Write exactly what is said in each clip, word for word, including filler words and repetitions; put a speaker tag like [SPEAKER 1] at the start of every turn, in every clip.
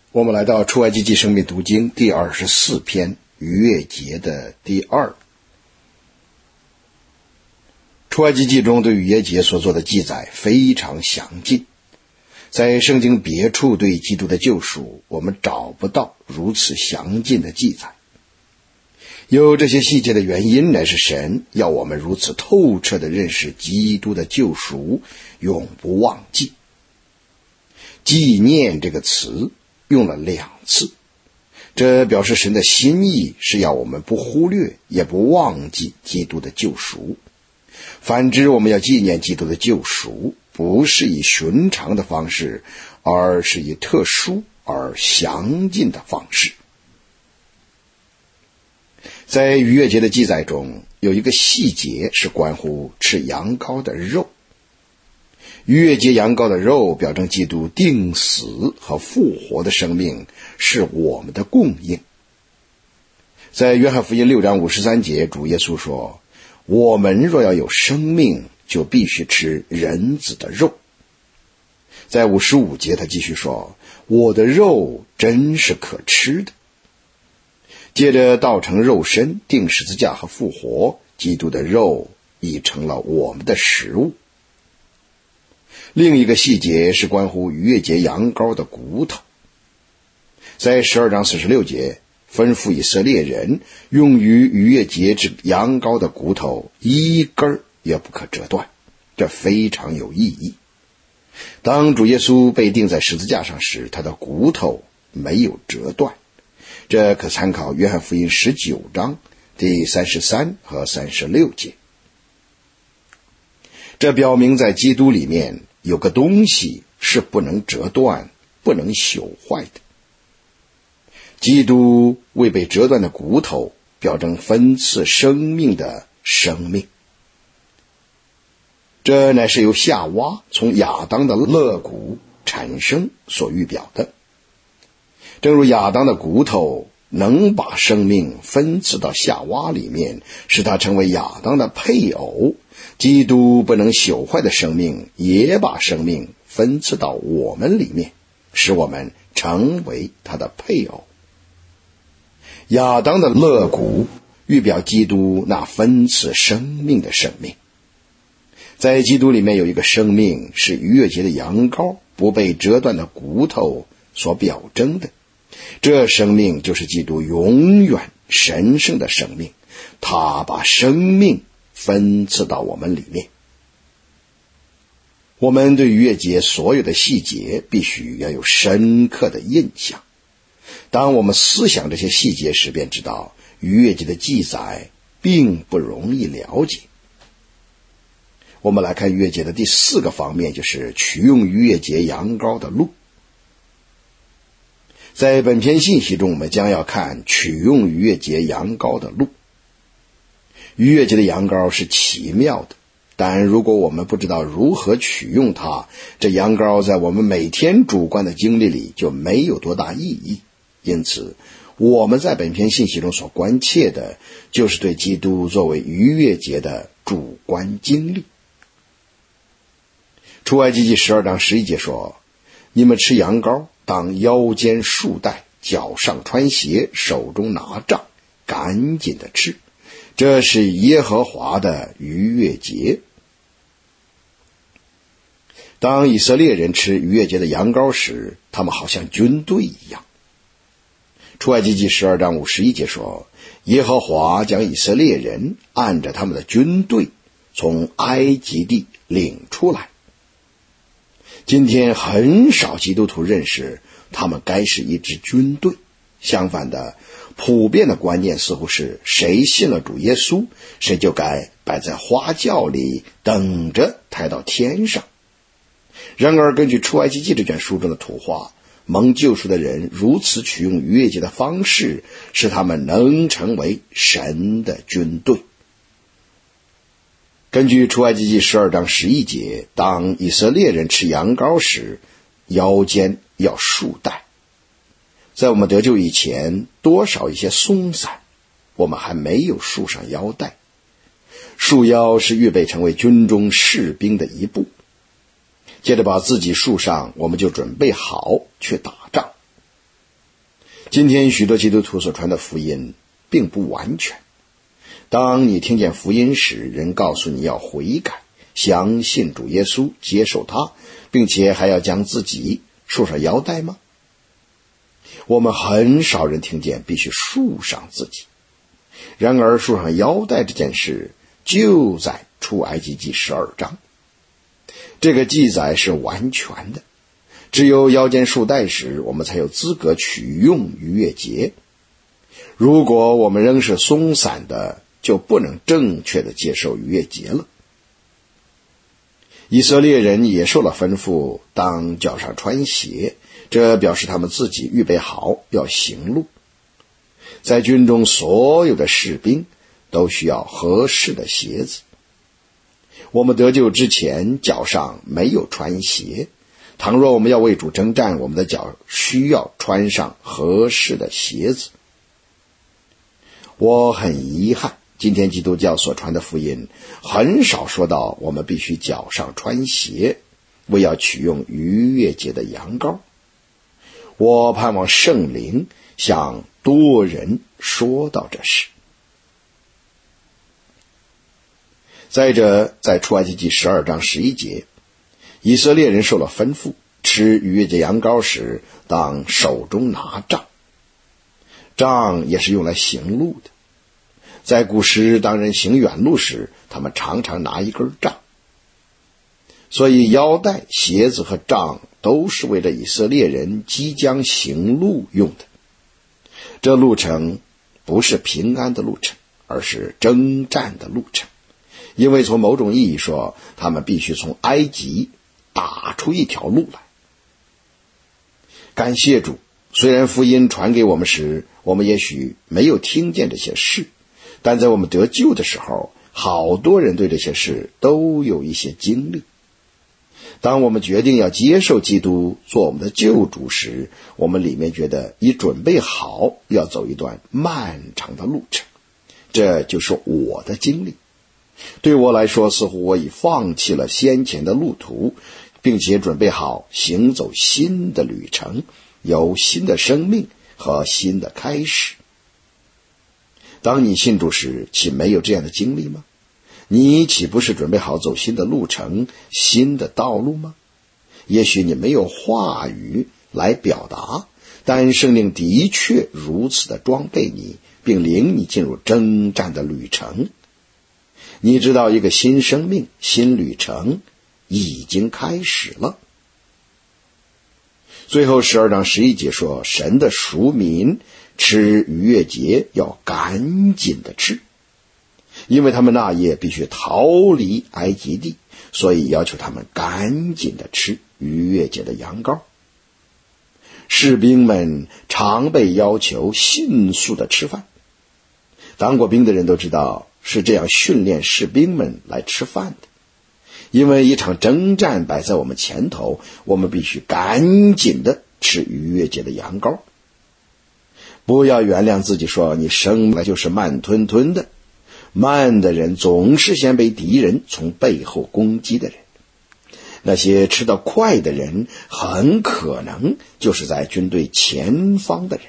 [SPEAKER 1] 我们来到出埃及记生命读经第二十四篇，逾越节的第二。出埃及记中对逾越节所做的记载非常详尽，在圣经别处对基督的救赎，我们找不到如此详尽的记载。有这些细节的原因，乃是神要我们如此透彻地认识基督的救赎，永不忘记。纪念这个词用了两次，这表示神的心意是要我们不忽略也不忘记基督的救赎。反之，我们要纪念基督的救赎，不是以寻常的方式，而是以特殊而详尽的方式。在逾越节的记载中，有一个细节是关乎吃羊羔的肉。逾越节羊羔的肉表征基督定死和复活的生命是我们的供应。在约翰福音六章五十三节，主耶稣说，我们若要有生命，就必须吃人子的肉。在五十五节他继续说，我的肉真是可吃的。接着道成肉身，钉十字架和复活，基督的肉已成了我们的食物。另一个细节是关乎逾越节羊羔的骨头。在十二章四十六节吩咐以色列人用于逾越节之羊羔的骨头一根也不可折断，这非常有意义。当主耶稣被钉在十字架上时，他的骨头没有折断，这可参考约翰福音十九章第三十三和三十六节。这表明在基督里面有个东西是不能折断、不能朽坏的。基督未被折断的骨头，表征分赐生命的生命。这乃是由夏娃从亚当的肋骨产生所预表的。正如亚当的骨头能把生命分赐到夏娃里面，使他成为亚当的配偶，基督不能朽坏的生命也把生命分赐到我们里面，使我们成为他的配偶。亚当的肋骨预表基督那分赐生命的生命。在基督里面有一个生命，是逾越节的羊羔不被折断的骨头所表征的。这生命就是基督永远神圣的生命，他把生命分赐到我们里面。我们对逾越节所有的细节必须要有深刻的印象。当我们思想这些细节时，便知道逾越节的记载并不容易了解。我们来看逾越节的第四个方面，就是取用逾越节羊羔的路。在本篇信息中，我们将要看取用逾越节羊羔的路。逾越节的羊羔是奇妙的，但如果我们不知道如何取用它，这羊羔在我们每天主观的经历里就没有多大意义。因此，我们在本篇信息中所关切的，就是对基督作为逾越节的主观经历。出埃及记十二章十一节说，你们吃羊羔，当腰间束带，脚上穿鞋，手中拿杖，赶紧的吃，这是耶和华的逾越节。当以色列人吃逾越节的羊羔时，他们好像军队一样。出埃及记十二章五十一节说，耶和华将以色列人按着他们的军队从埃及地领出来。今天很少基督徒认识他们该是一支军队，相反的，普遍的观念似乎是谁信了主耶稣，谁就该摆在花轿里等着抬到天上。然而根据出埃及记这卷书中的图画，蒙救赎的人如此取用逾越节的方式，使他们能成为神的军队。根据出埃及记十二章十一节，当以色列人吃羊羔时，腰间要束带。在我们得救以前，多少一些松散，我们还没有束上腰带。束腰是预备成为军中士兵的一步。接着把自己束上，我们就准备好去打仗。 今天许多基督徒所传的福音并不完全。当你听见福音时，人告诉你要悔改，相信主耶稣，接受他，并且还要将自己束上腰带吗？我们很少人听见必须束上自己。然而束上腰带这件事就在出埃及记十二章，这个记载是完全的，只有腰间束带时，我们才有资格取用逾越节。如果我们仍是松散的，就不能正确的接受逾越节了。以色列人也受了吩咐，当脚上穿鞋，这表示他们自己预备好要行路。在军中所有的士兵都需要合适的鞋子。我们得救之前脚上没有穿鞋，倘若我们要为主征战，我们的脚需要穿上合适的鞋子。我很遗憾，今天基督教所传的福音很少说到我们必须脚上穿鞋，为要取用逾越节的羊羔。我盼望圣灵向多人说到这事。再者，在出埃及记十二章十一节，以色列人受了吩咐，吃逾越节羊羔时，当手中拿杖。杖也是用来行路的。在古时，当人行远路时，他们常常拿一根杖。所以腰带、鞋子和杖都是为了以色列人即将行路用的。这路程不是平安的路程，而是征战的路程。因为从某种意义说，他们必须从埃及打出一条路来。感谢主，虽然福音传给我们时，我们也许没有听见这些事，但在我们得救的时候，好多人对这些事都有一些经历。当我们决定要接受基督做我们的救主时，我们里面觉得已准备好要走一段漫长的路程。这就是我的经历。对我来说，似乎我已放弃了先前的路途，并且准备好行走新的旅程，有新的生命和新的开始。当你信主时，岂没有这样的经历吗？你岂不是准备好走新的路程、新的道路吗？也许你没有话语来表达，但圣灵的确如此的装备你，并领你进入征战的旅程。你知道一个新生命、新旅程已经开始了。最后十二章十一节说，神的赎民吃逾越节要赶紧的吃，因为他们那夜必须逃离埃及地，所以要求他们赶紧的吃逾越节的羊羔。士兵们常被要求迅速的吃饭，当过兵的人都知道是这样训练士兵们来吃饭的。因为一场征战摆在我们前头，我们必须赶紧的吃逾越节的羊羔。不要原谅自己说你生来就是慢吞吞的，慢的人总是先被敌人从背后攻击的人。那些吃得快的人很可能就是在军队前方的人。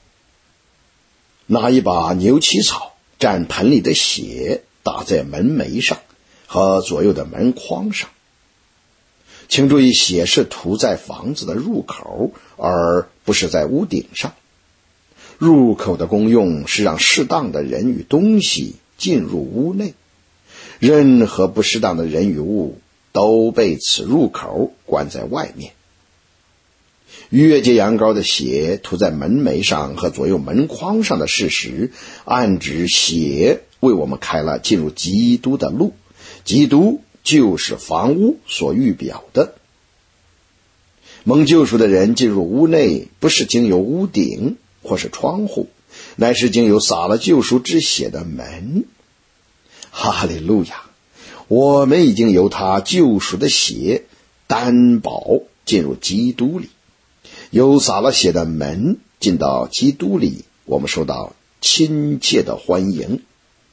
[SPEAKER 1] 拿一把牛起草蘸盆里的血打在门楣上和左右的门框上。请注意，血是涂在房子的入口，而不是在屋顶上。入口的功用是让适当的人与东西进入屋内，任何不适当的人与物都被此入口关在外面。逾越节羊羔的血涂在门楣上和左右门框上的事实，暗指血为我们开了进入基督的路，基督就是房屋所预表的。蒙救赎的人进入屋内，不是经由屋顶或是窗户，乃是经由洒了救赎之血的门。哈利路亚！我们已经由他救赎的血担保进入基督里，由洒了血的门进到基督里，我们受到亲切的欢迎。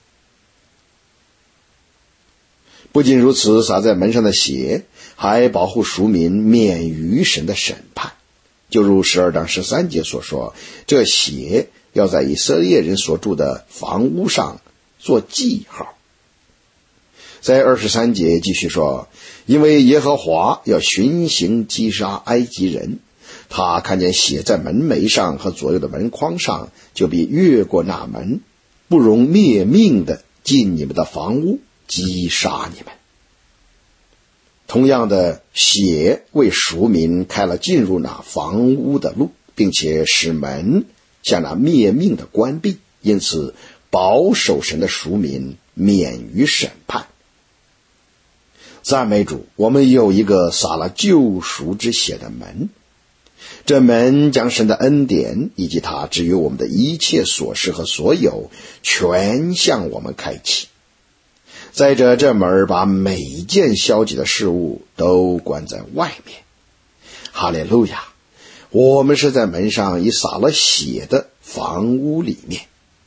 [SPEAKER 1] 不仅如此，洒在门上的血还保护赎民免于神的审判。 就如十二章十三节所说，这血要在以色列人所住的房屋上做记号。在二十三节继续说，因为耶和华要巡行击杀埃及人，他看见血在门楣上和左右的门框上，就必越过那门，不容灭命的进你们的房屋，击杀你们。同样的，血为赎民开了进入那房屋的路，并且使门向那灭命的关闭，因此保守神的赎民免于审判。赞美主，我们有一个洒了救赎之血的门，这门将神的恩典以及他至于我们的一切所事和所有全向我们开启。再者，这门把每一件消极的事物都关在外面。哈利路亚，我们是在门上已洒了血的房屋里面。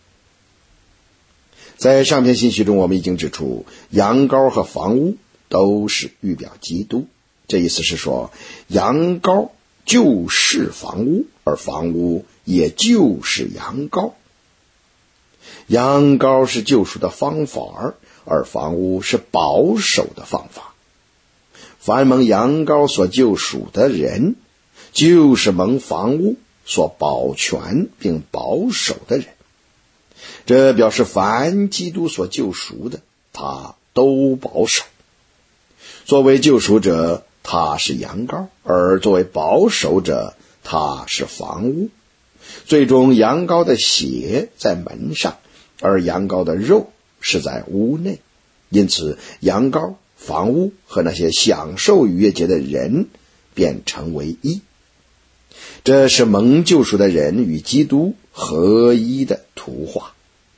[SPEAKER 1] 在上篇信息中，我们已经指出，羊羔和房屋都是预表基督。这意思是说，羊羔就是房屋，而房屋也就是羊羔。羊羔是救赎的方法，而房屋是保守的方法。凡蒙羊羔所救赎的人，就是蒙房屋所保全并保守的人。这表示凡基督所救赎的，他都保守。作为救赎者，他是羊羔，而作为保守者，他是房屋。最终，羊羔的血在门上，而羊羔的肉是在屋内。因此，羊羔、房屋和那些享受逾越节的人便成为一。这是蒙救赎的人与基督合一的图画。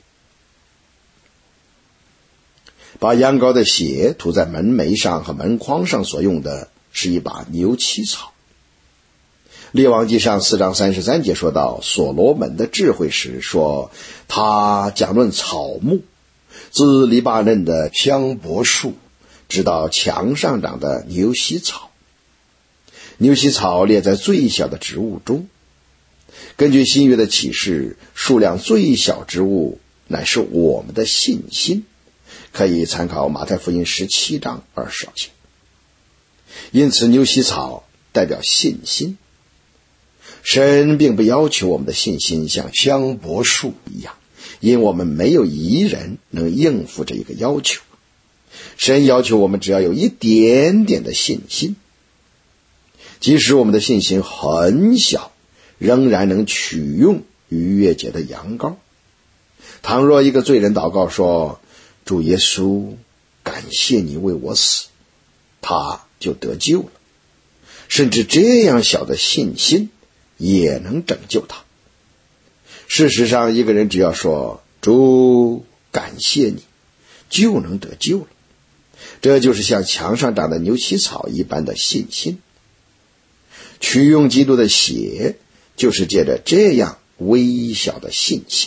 [SPEAKER 1] 把羊羔的血涂在门楣上和门框上所用的是一把牛膝草。列王纪上四章三十三节说到，所罗门的智慧时说，他讲论草木，自黎巴嫩的香柏树直到墙上长的牛膝草。牛膝草列在最小的植物中。根据新约的启示，数量最小植物乃是我们的信心，可以参考马太福音十七章二十节。因此，牛膝草代表信心。神并不要求我们的信心像香柏树一样，因我们没有一人能应付这一个要求。神要求我们只要有一点点的信心，即使我们的信心很小，仍然能取用逾越节的羊羔。倘若一个罪人祷告说，主耶稣，感谢你为我死，他就得救了。甚至这样小的信心也能拯救他。事实上，一个人只要说，主，感谢你，就能得救了。这就是像墙上长的牛膝草一般的信心。取用基督的血，就是借着这样微小的信心。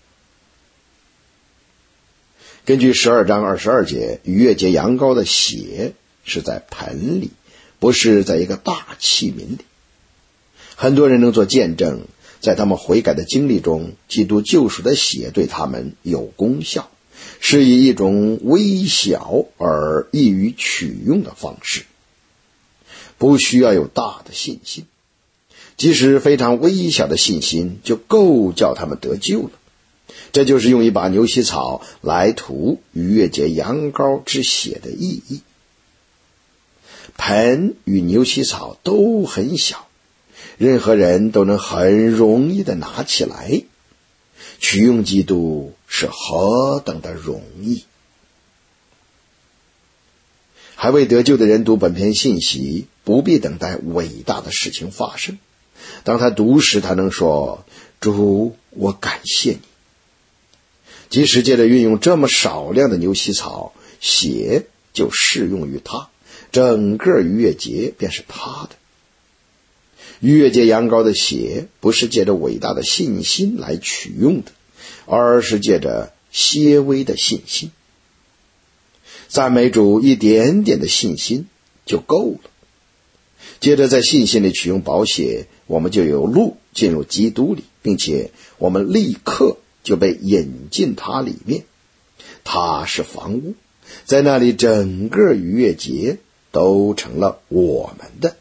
[SPEAKER 1] 根据十二章二十二节，逾越节羊羔的血是在盆里，不是在一个大器皿里。很多人能做见证，在他们悔改的经历中，基督救赎的血对他们有功效，是以一种微小而易于取用的方式。不需要有大的信心，即使非常微小的信心就够叫他们得救了。这就是用一把牛膝草来涂逾越节羊羔之血的意义。盆与牛膝草都很小，任何人都能很容易的拿起来。取用基督是何等的容易。还未得救的人读本篇信息，不必等待伟大的事情发生。当他读时，他能说，主，我感谢你。即使借着运用这么少量的牛膝草，血就适用于他，整个逾越节便是他的。逾越节羊羔的血不是借着伟大的信心来取用的，而是借着些微的信心。赞美主，一点点的信心就够了。接着在信心里取用宝血， 我们就有路进入基督里，并且我们立刻就被引进它里面。它是房屋，在那里整个逾越节都成了我们的。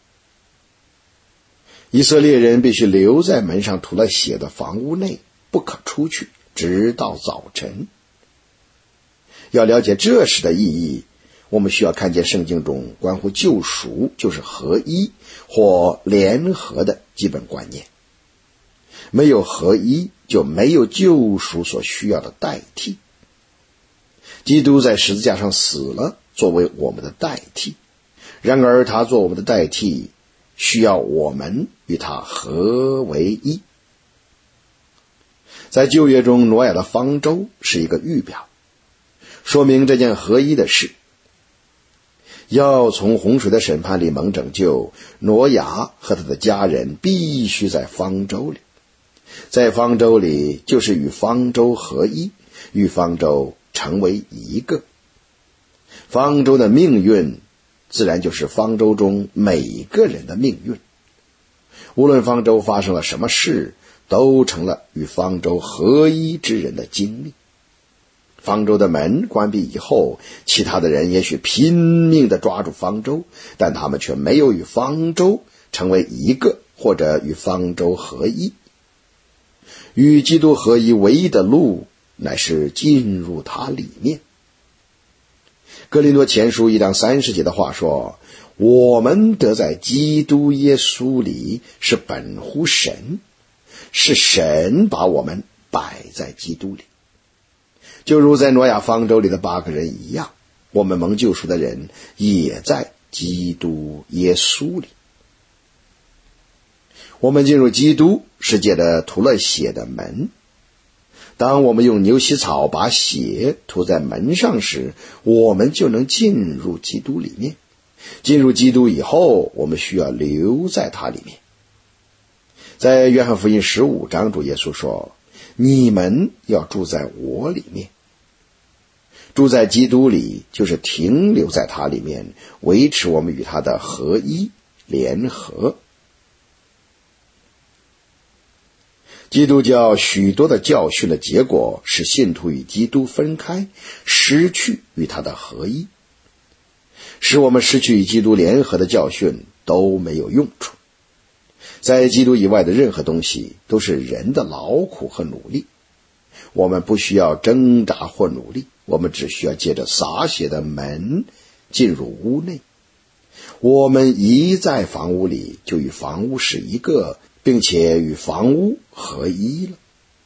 [SPEAKER 1] 以色列人必须留在门上涂了血的房屋内，不可出去，直到早晨。要了解这时的意义，我们需要看见圣经中关乎救赎就是合一或联合的基本观念。没有合一，就没有救赎所需要的代替。基督在十字架上死了，作为我们的代替。然而他做我们的代替，需要我们与他合为一。在旧约中，挪亚的方舟是一个预表，说明这件合一的事。要从洪水的审判里蒙拯救，挪亚和他的家人必须在方舟里。在方舟里就是与方舟合一，与方舟成为一个。方舟的命运自然就是方舟中每个人的命运。无论方舟发生了什么事，都成了与方舟合一之人的经历。方舟的门关闭以后，其他的人也许拼命地抓住方舟，但他们却没有与方舟成为一个，或者与方舟合一。与基督合一唯一的路，乃是进入他里面。哥林多前书一章三十节的话说，我们得在基督耶稣里是本乎神，是神把我们摆在基督里。就如在挪亚方舟里的八个人一样，我们蒙救赎的人也在基督耶稣里。我们进入基督是借着涂了血的门。当我们用牛膝草把血涂在门上时，我们就能进入基督里面。进入基督以后，我们需要留在它里面。在约翰福音十五章，主耶稣说，你们要住在我里面。住在基督里就是停留在它里面，维持我们与它的合一联合。基督教许多的教训的结果是信徒与基督分开，失去与他的合一。使我们失去与基督联合的教训都没有用处。在基督以外的任何东西都是人的劳苦和努力。我们不需要挣扎或努力，我们只需要借着洒血的门进入屋内。我们一在房屋里，就与房屋是一个，并且与房屋合一了。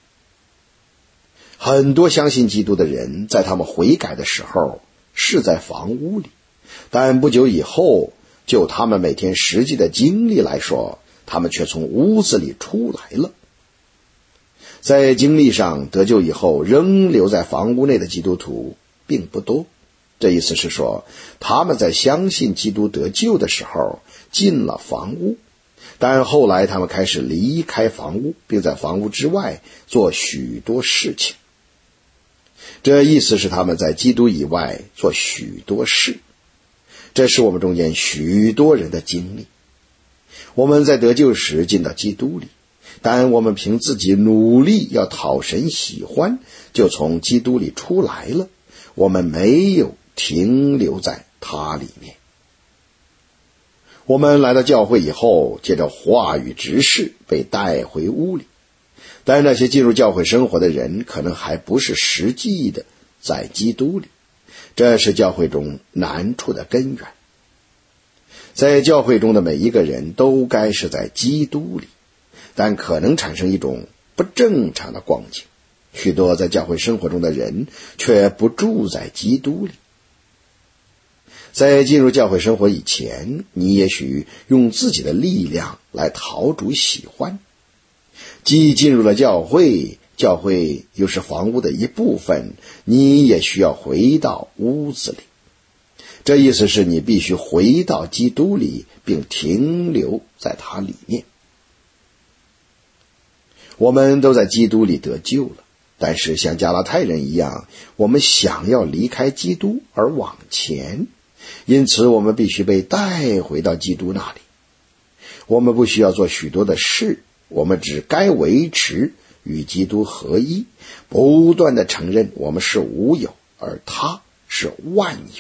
[SPEAKER 1] 很多相信基督的人在他们悔改的时候是在房屋里，但不久以后，就他们每天实际的经历来说，他们却从屋子里出来了。在经历上得救以后仍留在房屋内的基督徒并不多。这意思是说，他们在相信基督得救的时候进了房屋，但后来他们开始离开房屋，并在房屋之外做许多事情。这意思是他们在基督以外做许多事。这是我们中间许多人的经历。我们在得救时进到基督里，但我们凭自己努力要讨神喜欢，就从基督里出来了。我们没有停留在他里面。我们来到教会以后，借着话语执事被带回屋里，但那些进入教会生活的人可能还不是实际的在基督里，这是教会中难处的根源。在教会中的每一个人都该是在基督里，但可能产生一种不正常的光景，许多在教会生活中的人却不住在基督里。在进入教会生活以前，你也许用自己的力量来讨主喜欢。既进入了教会，教会又是房屋的一部分，你也需要回到屋子里。这意思是你必须回到基督里，并停留在他里面。我们都在基督里得救了，但是像加拉太人一样，我们想要离开基督而往前，因此我们必须被带回到基督那里。 我们不需要做许多的事，我们只该维持与基督合一，不断地承认我们是无有，而他是万有。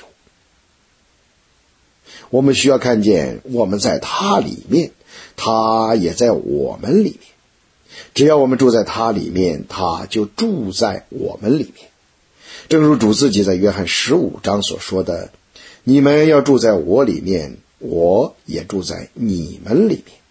[SPEAKER 1] 我们需要看见我们在他里面，他也在我们里面。只要我们住在他里面，他就住在我们里面。正如主自己在约翰十五章所说的，你们要住在我里面，我也住在你们里面。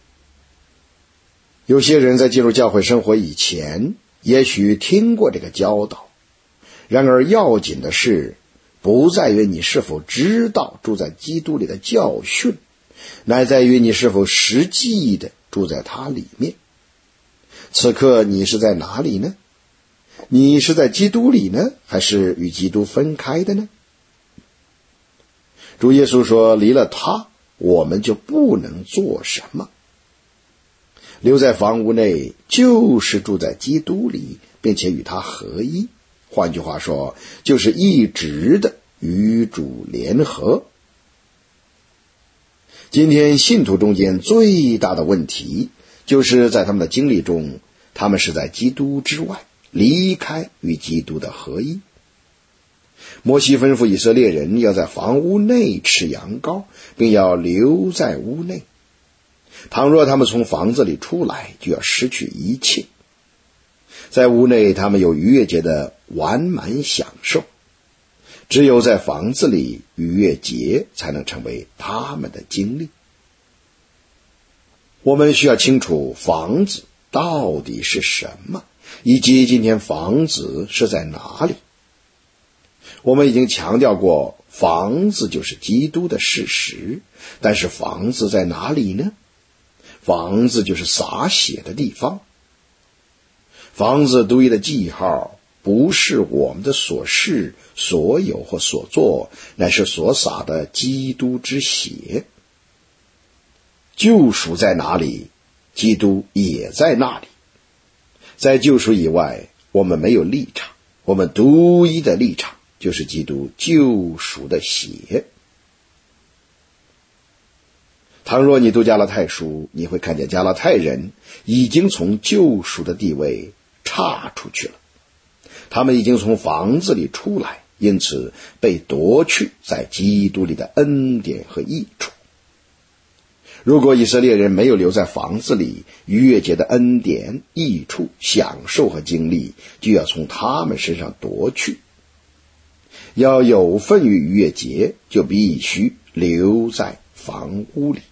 [SPEAKER 1] 有些人在进入教会生活以前，也许听过这个教导，然而要紧的是，不在于你是否知道住在基督里的教训，乃在于你是否实际的住在他里面。此刻你是在哪里呢？你是在基督里呢，还是与基督分开的呢？主耶稣说，离了他，我们就不能做什么。留在房屋内，就是住在基督里，并且与他合一。换句话说，就是一直的与主联合。今天信徒中间最大的问题，就是在他们的经历中，他们是在基督之外，离开与基督的合一。摩西吩咐以色列人要在房屋内吃羊羔，并要留在屋内。倘若他们从房子里出来，就要失去一切。在屋内，他们有逾越节的完满享受，只有在房子里，逾越节才能成为他们的经历。我们需要清楚房子到底是什么，以及今天房子是在哪里。我们已经强调过，房子就是基督的事实，但是房子在哪里呢？房子就是洒血的地方。房子独一的记号，不是我们的所事、所有或所做，乃是所洒的基督之血。救赎在哪里，基督也在那里。在救赎以外，我们没有立场，我们独一的立场就是基督救赎的血。倘若你读加拉太书，你会看见加拉太人已经从救赎的地位岔出去了，他们已经从房子里出来，因此被夺去在基督里的恩典和益处。如果以色列人没有留在房子里，逾越节的恩典、益处、享受和经历就要从他们身上夺去。要有份于逾越节，就必须留在房屋里。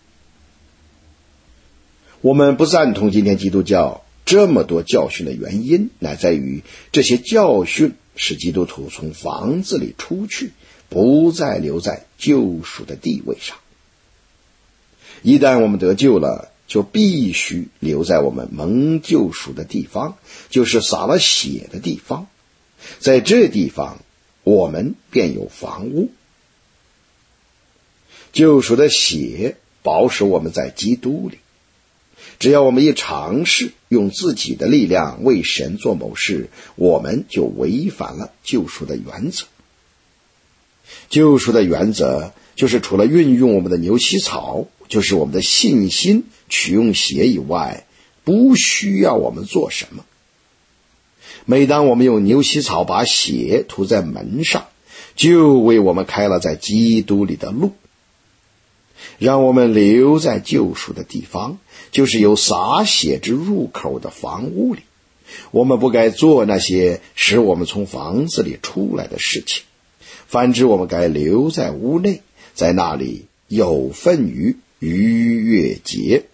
[SPEAKER 1] 我们不赞同今天基督教这么多教训的原因，乃在于这些教训使基督徒从房子里出去，不再留在救赎的地位上。一旦我们得救了，就必须留在我们蒙救赎的地方，就是洒了血的地方。在这地方，我们便有房屋。救赎的血保守我们在基督里。只要我们一尝试用自己的力量为神做某事，我们就违反了救赎的原则。救赎的原则就是除了运用我们的牛膝草，就是我们的信心取用血以外，不需要我们做什么。每当我们用牛膝草把血涂在门上，就为我们开了在基督里的路，让我们留在救赎的地方，就是有洒血之入口的房屋里。我们不该做那些使我们从房子里出来的事情，反之我们该留在屋内，在那里有份于逾越节。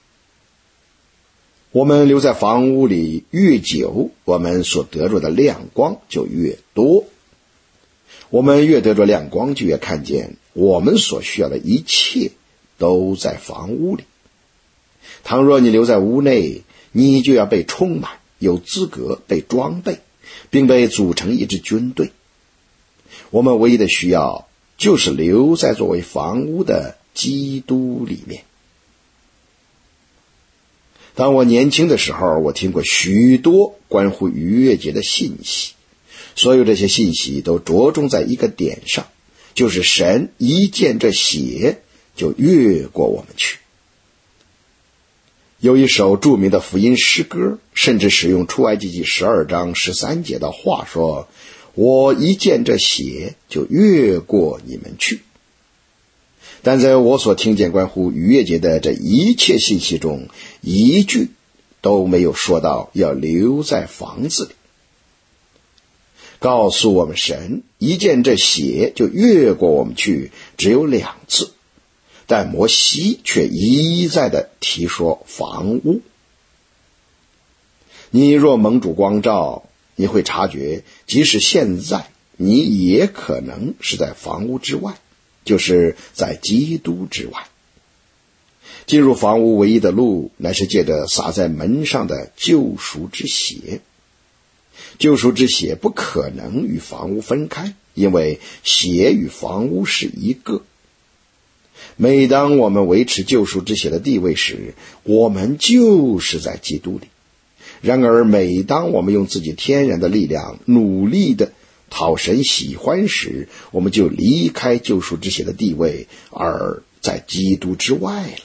[SPEAKER 1] 我们留在房屋里越久，我们所得着的亮光就越多。我们越得着亮光，就越看见我们所需要的一切都在房屋里。倘若你留在屋内，你就要被充满，有资格被装备，并被组成一支军队。我们唯一的需要就是留在作为房屋的基督里面。当我年轻的时候，我听过许多关乎逾越节的信息，所有这些信息都着重在一个点上，就是神一见这血就越过我们去。 有一首著名的福音诗歌，甚至使用出埃及记十二章十三节的话说，我一见这血就越过你们去。但在我所听见关乎逾越节的这一切信息中，一句都没有说到要留在房子里。告诉我们神一见这血就越过我们去只有两次，但摩西却一再的提说房屋。你若蒙主光照，你会察觉即使现在你也可能是在房屋之外，就是在基督之外。进入房屋唯一的路乃是借着洒在门上的救赎之血。救赎之血不可能与房屋分开，因为血与房屋是一个。每当我们维持救赎之血的地位时，我们就是在基督里。然而每当我们用自己天然的力量努力的讨神喜欢时，我们就离开救赎之血的地位，而在基督之外了。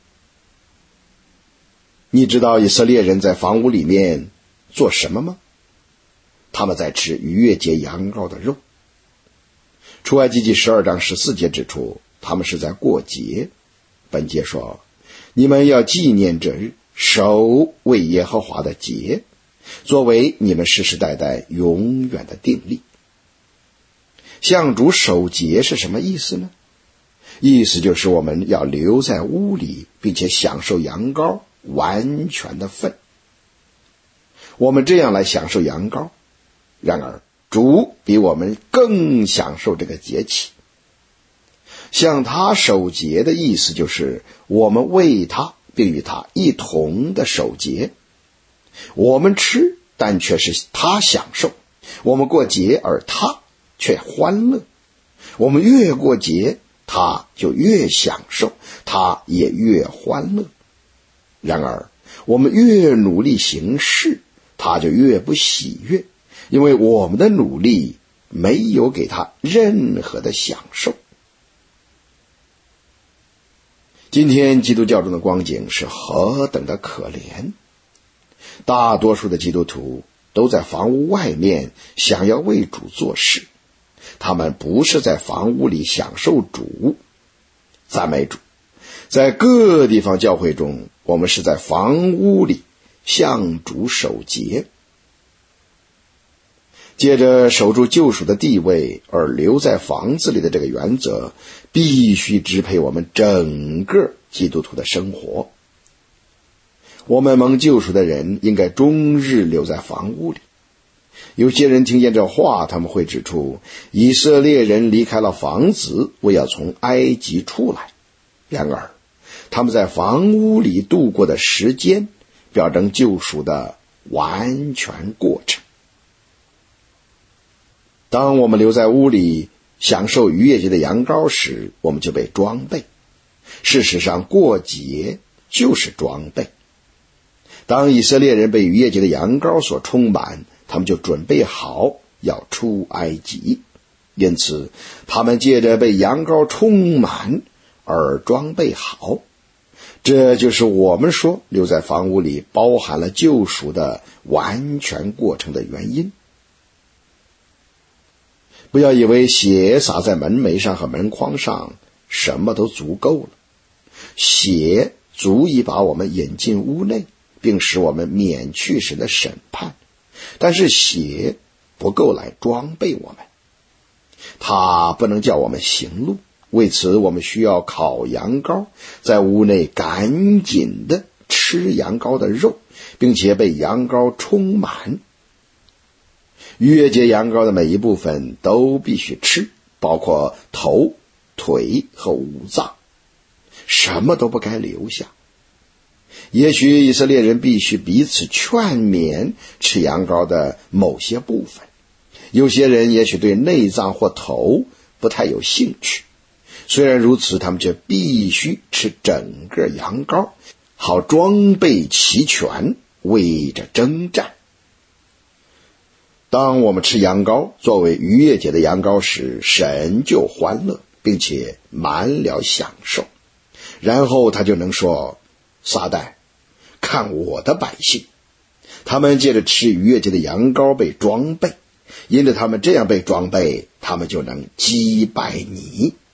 [SPEAKER 1] 你知道以色列人在房屋里面做什么吗？他们在吃逾越节羊羔的肉。出埃及记十二章十四节指出，他们是在过节。本节说，你们要纪念这日，守为耶和华的节，作为你们世世代代永远的定例。向主守节是什么意思呢？意思就是我们要留在屋里，并且享受羊羔完全的份。我们这样来享受羊羔，然而主比我们更享受这个节期。向他守节的意思就是我们为他并与他一同的守节。我们吃，但却是他享受；我们过节，而他却欢乐。我们越过节，他就越享受，他也越欢乐。然而我们越努力行事，他就越不喜悦，因为我们的努力没有给他任何的享受。今天基督教中的光景是何等的可怜！大多数的基督徒都在房屋外面想要为主做事，他们不是在房屋里享受主。赞美主！在各地方教会中，我们是在房屋里向主守节。借着守住救赎的地位而留在房子里的这个原则，必须支配我们整个基督徒的生活。我们蒙救赎的人应该终日留在房屋里。有些人听见这话，他们会指出以色列人离开了房子，为要从埃及出来。然而他们在房屋里度过的时间表征救赎的完全过程。当我们留在屋里享受逾越节的羊羔时，我们就被装备。事实上，过节就是装备。当以色列人被逾越节的羊羔所充满，他们就准备好要出埃及。因此他们借着被羊羔充满而装备好。这就是我们说留在房屋里包含了救赎的完全过程的原因。不要以为血洒在门楣上和门框上什么都足够了，血足以把我们引进屋内，并使我们免去神的审判，但是血不够来装备我们，它不能叫我们行路。为此我们需要烤羊羔，在屋内赶紧的吃羊羔的肉，并且被羊羔充满。逾越节羊羔的每一部分都必须吃，包括头、腿和五脏，什么都不该留下。也许以色列人必须彼此劝勉吃羊羔的某些部分，有些人也许对内脏或头不太有兴趣。虽然如此，他们却必须吃整个羊羔，好装备齐全，为着征战。当我们吃羊羔作为逾越节的羊羔时，神就欢乐，并且满了享受。然后他就能说，撒旦， 看我的百姓。他们借着吃逾越节的羊羔被装备，因着他们这样被装备，他们就能击败你。